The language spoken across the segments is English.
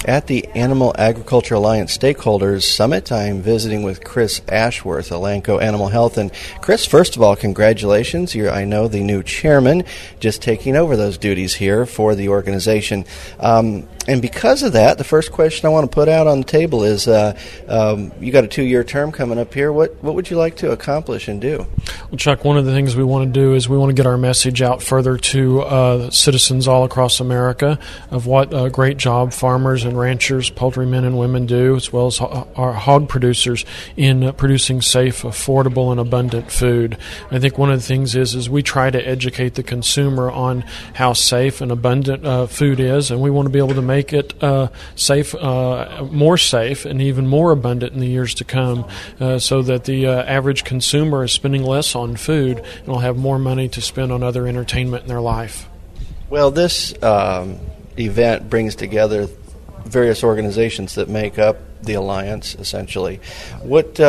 at the Animal Agriculture Alliance Stakeholders Summit. I'm visiting with Chris Ashworth, Elanco Animal Health. And Chris, first of all, congratulations. You're, I know, the new chairman, just taking over those duties here for the organization. And because of that, the first question I want to put out on the table is, you got a 2-year term coming up here. What would you like to accomplish and do? Well, Chuck, one of the things we want to do is we want to get our message out further to citizens all across America of what a great job farmers and ranchers, poultry men and women do, as well as our hog producers in producing safe, affordable, and abundant food. I think one of the things is we try to educate the consumer on how safe and abundant food is, and we want to be able to make it safe, more safe, and even more abundant in the years to come, so that the average consumer is spending less on food and will have more money to spend on other entertainment in their life. Well, this event brings together various organizations that make up the Alliance, essentially. What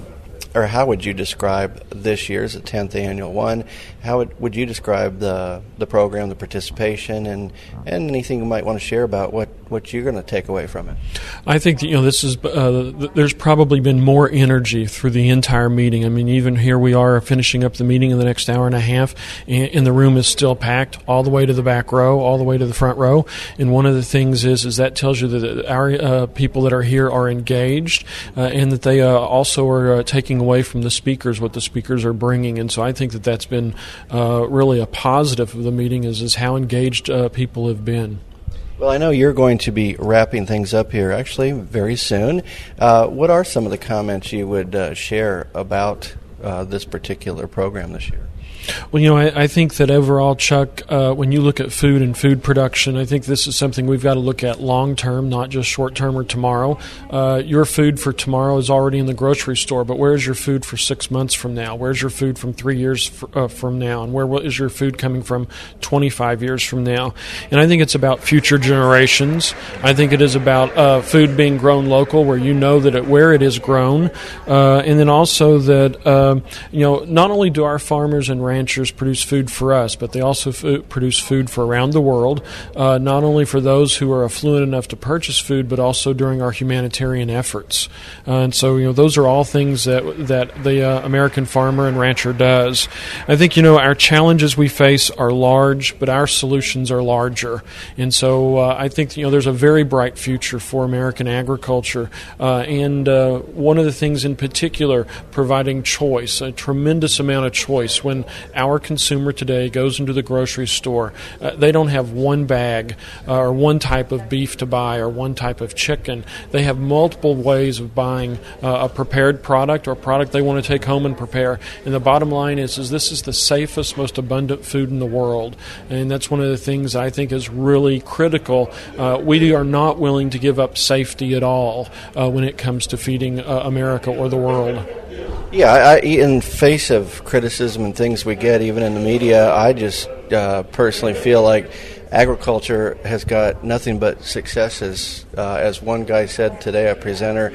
or how would you describe this year's, the 10th annual one? How would you describe the program, the participation, and anything you might want to share about what you're going to take away from it? I think that, this is there's probably been more energy through the entire meeting. I mean, even here we are finishing up the meeting in the next hour and a half, and the room is still packed all the way to the back row, all the way to the front row. And one of the things is that tells you that our people that are here are engaged, and that they also are taking away from the speakers what the speakers are bringing. And so I think that that's been really a positive of the meeting is how engaged people have been. Well, I know you're going to be wrapping things up here actually very soon. What are some of the comments you would share about this particular program this year? Well, I think that overall, Chuck, when you look at food and food production, I think this is something we've got to look at long-term, not just short-term or tomorrow. Your food for tomorrow is already in the grocery store, but where's your food for 6 months from now? Where's your food from 3 years from now? And where is your food coming from 25 years from now? And I think it's about future generations. I think it is about food being grown local, where you know that where it is grown. And then also that, not only do our farmers and ranchers produce food for us, but they also produce food for around the world, not only for those who are affluent enough to purchase food, but also during our humanitarian efforts. And so, those are all things that the American farmer and rancher does. I think, our challenges we face are large, but our solutions are larger. And so I think, there's a very bright future for American agriculture. And one of the things in particular, providing choice, a tremendous amount of choice. When our consumer today goes into the grocery store, they don't have one bag or one type of beef to buy or one type of chicken. They have multiple ways of buying a prepared product or a product they want to take home and prepare. And the bottom line is this is the safest, most abundant food in the world. And that's one of the things I think is really critical. We are not willing to give up safety at all when it comes to feeding America or the world. Yeah, in face of criticism and things we get, even in the media, I just personally feel like agriculture has got nothing but successes. As one guy said today, a presenter,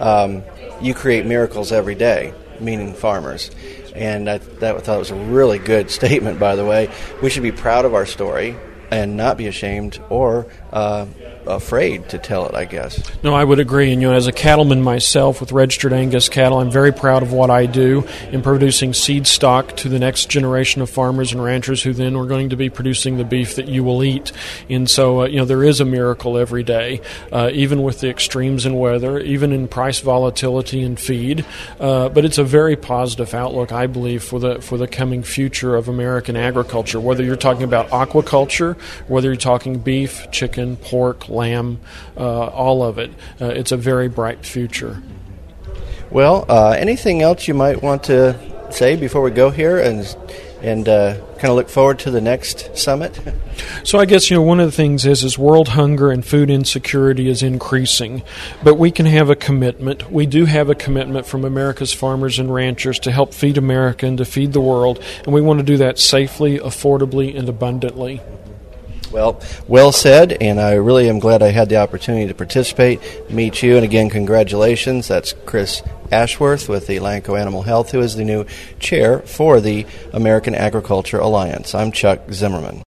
you create miracles every day, meaning farmers. And I thought it was a really good statement, by the way. We should be proud of our story and not be ashamed or afraid to tell it, I guess. No, I would agree. And, as a cattleman myself with registered Angus cattle, I'm very proud of what I do in producing seed stock to the next generation of farmers and ranchers who then are going to be producing the beef that you will eat. And so, there is a miracle every day, even with the extremes in weather, even in price volatility in feed. But it's a very positive outlook, I believe, for the coming future of American agriculture, whether you're talking about aquaculture, whether you're talking beef, chicken, pork, lamb, all of it. It's a very bright future. Well, anything else you might want to say before we go here and kind of look forward to the next summit? So I guess, one of the things is world hunger and food insecurity is increasing, but we can have a commitment. We do have a commitment from America's farmers and ranchers to help feed America and to feed the world, and we want to do that safely, affordably, and abundantly. Well said, and I really am glad I had the opportunity to participate, meet you, and again, congratulations. That's Chris Ashworth with the Elanco Animal Health, who is the new chair for the American Agriculture Alliance. I'm Chuck Zimmerman.